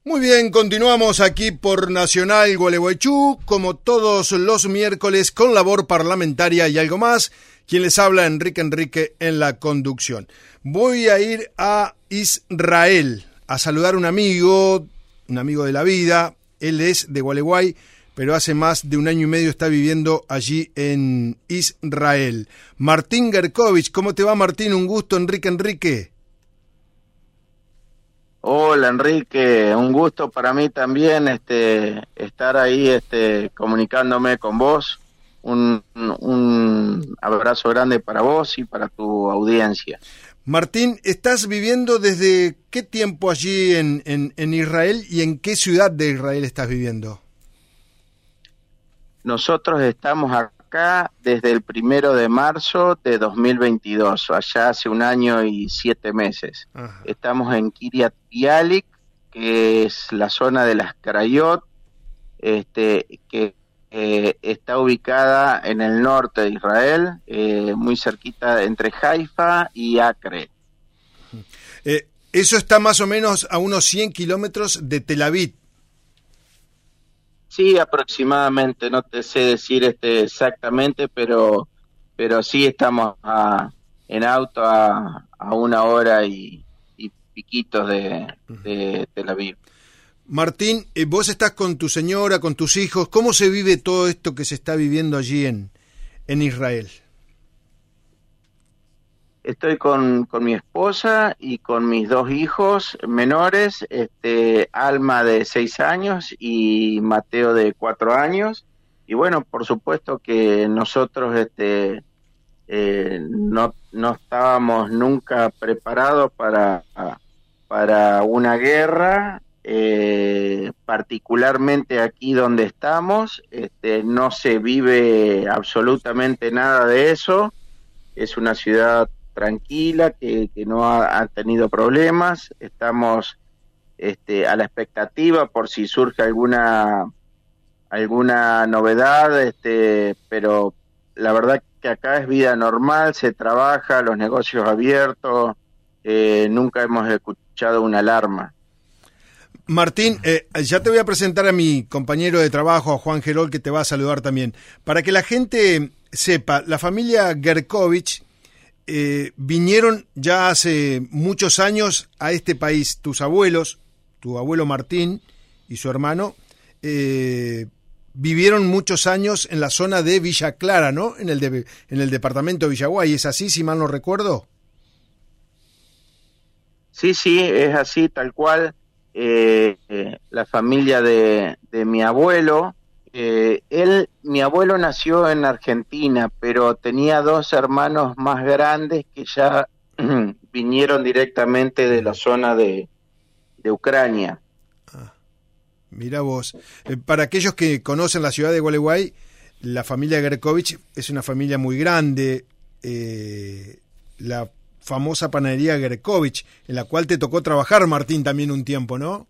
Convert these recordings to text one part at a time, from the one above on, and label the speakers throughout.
Speaker 1: Muy bien, continuamos aquí por Nacional Gualeguaychú, como todos los miércoles, con labor parlamentaria y algo más. Quien les habla, Enrique Enrique, en la conducción. Voy a ir a Israel a saludar a un amigo de la vida. Él es de Gualeguay, pero hace más de 1 año y medio está viviendo allí en Israel. Martín Gerkovich, ¿cómo te va, Martín? Un gusto, Enrique.
Speaker 2: Hola Enrique, un gusto para mí también estar ahí comunicándome con vos. Un abrazo grande para vos y para tu audiencia.
Speaker 1: Martín, ¿estás viviendo desde qué tiempo allí en Israel y en qué ciudad de Israel estás viviendo?
Speaker 2: Nosotros estamos acá desde el 1 de marzo de 2022, allá hace 1 año y 7 meses. Ajá. Estamos en Kiryat Bialik, que es la zona de las Karayot, que está ubicada en el norte de Israel, muy cerquita entre Haifa y Acre.
Speaker 1: Eso está más o menos a unos 100 kilómetros de Tel Aviv.
Speaker 2: Sí, aproximadamente, no te sé decir exactamente, pero sí estamos en auto a 1 hora y piquitos de Tel Aviv.
Speaker 1: Martín, vos estás con tu señora, con tus hijos. ¿Cómo se vive todo esto que se está viviendo allí en Israel?
Speaker 2: Estoy con mi esposa y con mis 2 hijos menores, Alma de 6 años y Mateo de 4 años. Y bueno, por supuesto que nosotros no estábamos nunca preparados para una guerra, particularmente aquí donde estamos. No se vive absolutamente nada de eso. Es una ciudad tranquila, que no ha tenido problemas. Estamos a la expectativa por si surge alguna novedad, pero la verdad que acá es vida normal, se trabaja, los negocios abiertos, nunca hemos escuchado una alarma.
Speaker 1: Martín, ya te voy a presentar a mi compañero de trabajo, a Juan Gerol, que te va a saludar también. Para que la gente sepa, la familia Gerkovich vinieron ya hace muchos años a este país. Tus abuelos, tu abuelo Martín y su hermano, vivieron muchos años en la zona de Villa Clara, ¿no? En el departamento de Villaguay. ¿Es así, si mal no recuerdo?
Speaker 2: Sí, es así, tal cual. La familia de mi abuelo, mi abuelo nació en Argentina, pero tenía 2 hermanos más grandes que ya vinieron directamente de la zona de Ucrania.
Speaker 1: Mira vos, para aquellos que conocen la ciudad de Gualeguay, la familia Gerkovich es una familia muy grande, la famosa panadería Gerkovich, en la cual te tocó trabajar, Martín, también un tiempo, ¿no?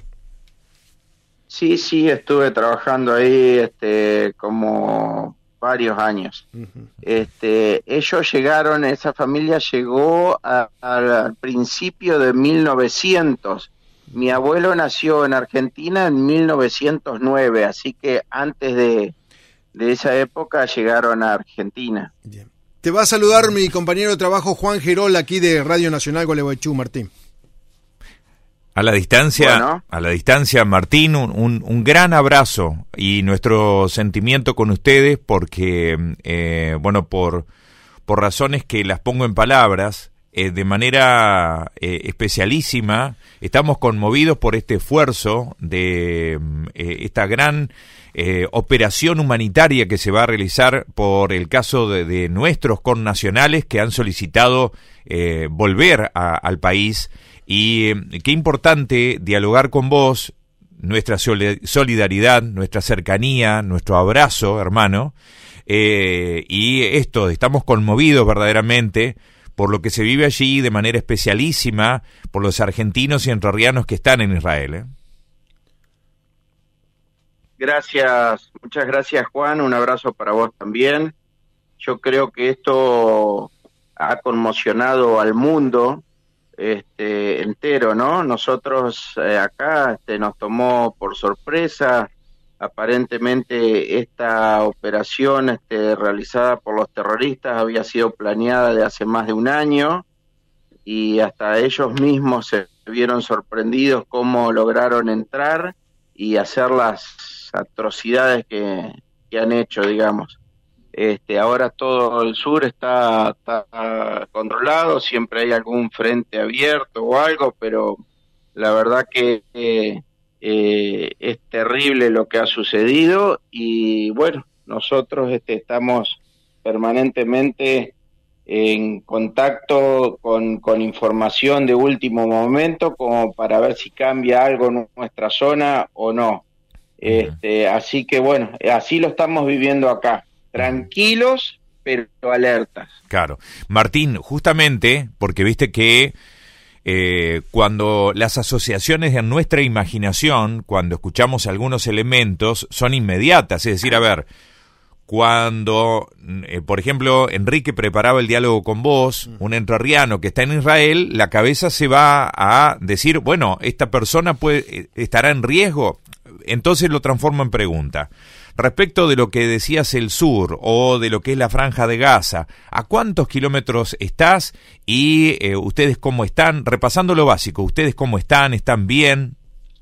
Speaker 2: Sí, estuve trabajando ahí como varios años. Uh-huh. Ellos llegaron, esa familia llegó al principio de 1900. Mi abuelo nació en Argentina en 1909, así que antes de esa época llegaron a Argentina.
Speaker 1: Bien. Te va a saludar mi compañero de trabajo Juan Gerol, aquí de Radio Nacional Gualeguaychú, Martín.
Speaker 3: A la distancia, Martín, un gran abrazo y nuestro sentimiento con ustedes porque, por razones que las pongo en palabras, de manera especialísima, estamos conmovidos por este esfuerzo de esta gran operación humanitaria que se va a realizar por el caso de nuestros connacionales que han solicitado volver al país. Y qué importante dialogar con vos, nuestra solidaridad, nuestra cercanía, nuestro abrazo, hermano, y estamos conmovidos verdaderamente por lo que se vive allí de manera especialísima por los argentinos y entrerrianos que están en Israel.
Speaker 2: Gracias, muchas gracias Juan, un abrazo para vos también. Yo creo que esto ha conmocionado al mundo. entero, ¿no? Nosotros acá nos tomó por sorpresa. Aparentemente esta operación realizada por los terroristas había sido planeada de hace más de un año y hasta ellos mismos se vieron sorprendidos cómo lograron entrar y hacer las atrocidades que han hecho, digamos. Ahora todo el sur está controlado, siempre hay algún frente abierto o algo, pero la verdad que es terrible lo que ha sucedido y bueno, nosotros estamos permanentemente en contacto con información de último momento como para ver si cambia algo en nuestra zona o no. Así que bueno, así lo estamos viviendo acá, tranquilos pero alertas.
Speaker 3: Claro. Martín, justamente porque viste que cuando las asociaciones en nuestra imaginación, cuando escuchamos algunos elementos, son inmediatas, es decir, a ver, cuando, por ejemplo, Enrique preparaba el diálogo con vos, un entrerriano que está en Israel, la cabeza se va a decir, bueno, esta persona estará en riesgo. Entonces lo transformo en pregunta. Respecto de lo que decías el sur o de lo que es la Franja de Gaza, ¿a cuántos kilómetros estás y ustedes cómo están? Repasando lo básico, ¿ustedes cómo están? ¿Están bien?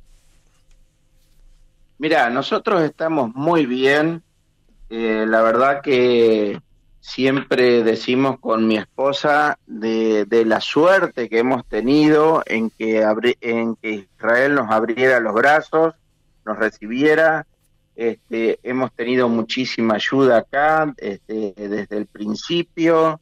Speaker 2: Mira, nosotros estamos muy bien. La verdad que siempre decimos con mi esposa de la suerte que hemos tenido en que Israel nos abriera los brazos, nos recibiera. Hemos tenido muchísima ayuda acá desde el principio.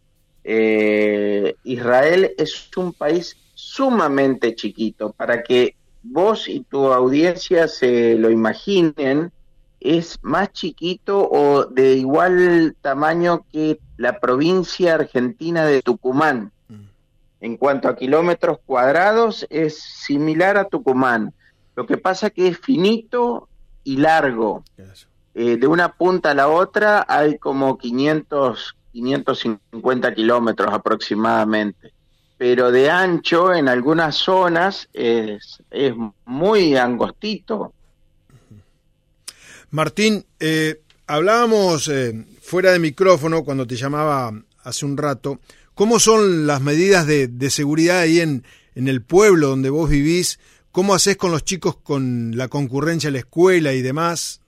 Speaker 2: Israel es un país sumamente chiquito. Para que vos y tu audiencia se lo imaginen, es más chiquito o de igual tamaño que la provincia argentina de Tucumán. En cuanto a kilómetros cuadrados, es similar a Tucumán. Lo que pasa que es finito y largo. De una punta a la otra hay como 550 kilómetros aproximadamente. Pero de ancho, en algunas zonas, es muy angostito.
Speaker 1: Martín, hablábamos fuera de micrófono cuando te llamaba hace un rato. ¿Cómo son las medidas de seguridad ahí en el pueblo donde vos vivís? ¿Cómo hacés con los chicos con la concurrencia a la escuela y demás?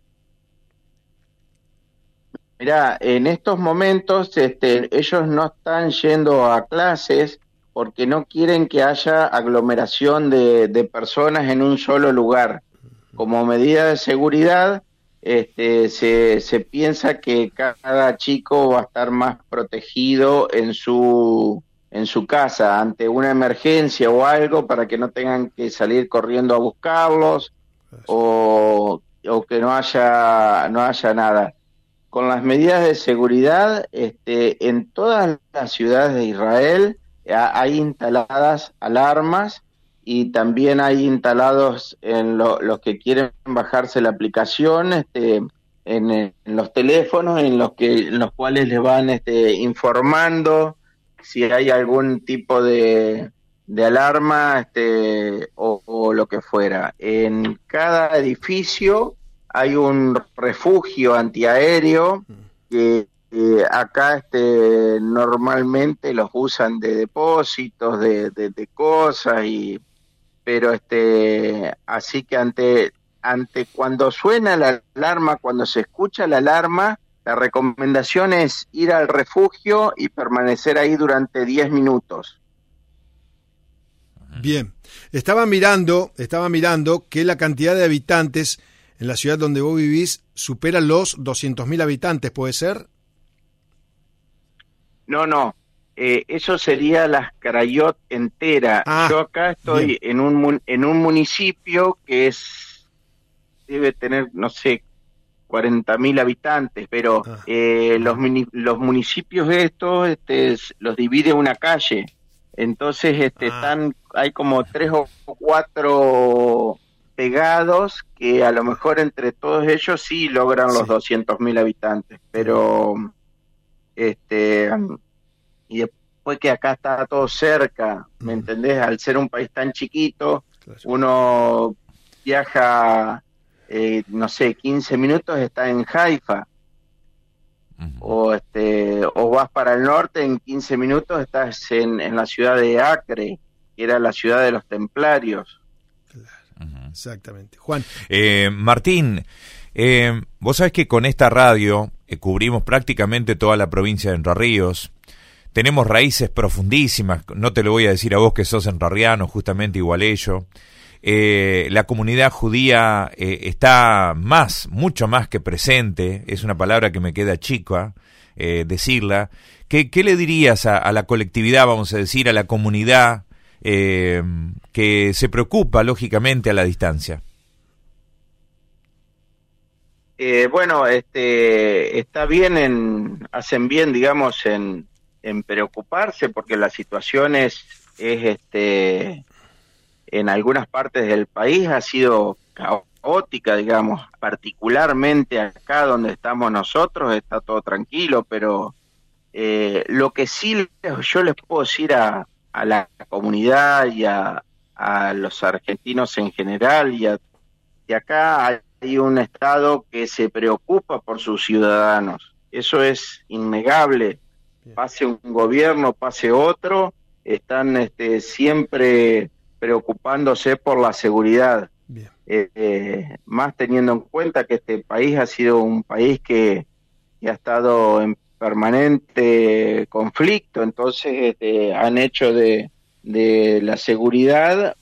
Speaker 2: Mirá, en estos momentos ellos no están yendo a clases porque no quieren que haya aglomeración de personas en un solo lugar. Como medida de seguridad, se piensa que cada chico va a estar más protegido en su casa ante una emergencia o algo para que no tengan que salir corriendo a buscarlos o que no haya nada. Con las medidas de seguridad, en todas las ciudades de Israel hay instaladas alarmas y también hay instalados en los que quieren bajarse la aplicación en los teléfonos en los cuales les van informando si hay algún tipo de alarma o lo que fuera. En cada edificio hay un refugio antiaéreo que acá normalmente los usan de depósitos de cosas pero así que ante cuando suena la alarma, cuando se escucha la alarma, la recomendación es ir al refugio y permanecer ahí durante 10 minutos.
Speaker 1: Bien, estaba mirando que la cantidad de habitantes en la ciudad donde vos vivís supera los 200.000 habitantes, ¿puede ser?
Speaker 2: No. Eso sería la Karayot entera. Yo acá estoy en un municipio que debe tener, no sé, 40.000 habitantes, pero los municipios estos los divide una calle. Entonces hay como 3 o 4 pegados que a lo mejor entre todos ellos sí logran los 200.000 habitantes, pero y después que acá está todo cerca, ¿me entendés? Al ser un país tan chiquito, uno viaja, no sé, 15 minutos, está en Haifa, o vas para el norte, en 15 minutos estás en la ciudad de Acre, que era la ciudad de los templarios.
Speaker 1: Claro, exactamente. Juan.
Speaker 3: Martín, vos sabés que con esta radio cubrimos prácticamente toda la provincia de Entre Ríos. Tenemos raíces profundísimas, no te lo voy a decir a vos que sos entrerriano, justamente igual ello. La comunidad judía está mucho más que presente, es una palabra que me queda chica decirla. ¿Qué le dirías a la colectividad, vamos a decir, a la comunidad que se preocupa lógicamente a la distancia?
Speaker 2: Bueno, está bien, hacen bien, digamos, en preocuparse, porque la situación es en algunas partes del país ha sido caótica, digamos, particularmente acá donde estamos nosotros está todo tranquilo, pero lo que sí yo les puedo decir a la comunidad y a los argentinos en general, y acá hay un Estado que se preocupa por sus ciudadanos, eso es innegable. Pase un gobierno, pase otro, están siempre preocupándose por la seguridad. Más teniendo en cuenta que este país ha sido un país que ha estado en permanente conflicto, entonces han hecho de la seguridad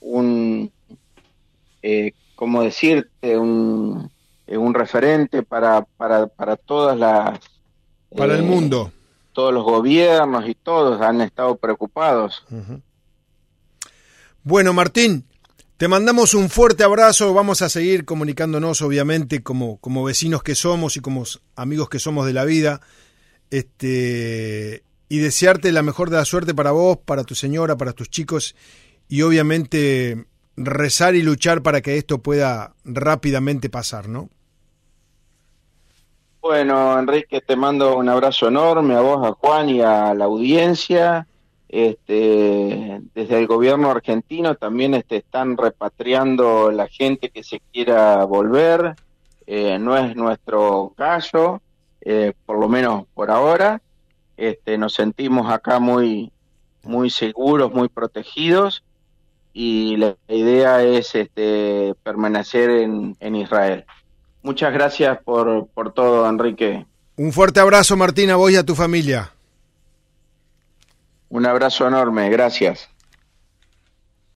Speaker 2: ¿cómo decirte? Un referente para todas las...
Speaker 1: Para el mundo.
Speaker 2: Todos los gobiernos y todos han estado preocupados.
Speaker 1: Bueno, Martín, te mandamos un fuerte abrazo, vamos a seguir comunicándonos, obviamente, como vecinos que somos y como amigos que somos de la vida, y desearte la mejor de la suerte para vos, para tu señora, para tus chicos, y obviamente rezar y luchar para que esto pueda rápidamente pasar, ¿no?
Speaker 2: Bueno, Enrique, te mando un abrazo enorme a vos, a Juan y a la audiencia. Desde el gobierno argentino también están repatriando la gente que se quiera volver. No es nuestro caso, por lo menos por ahora. Nos sentimos acá muy seguros, muy protegidos, y la idea es permanecer en Israel. Muchas gracias por todo, Enrique.
Speaker 1: Un fuerte abrazo, Martín, a vos y a tu familia.
Speaker 2: Un abrazo enorme, gracias.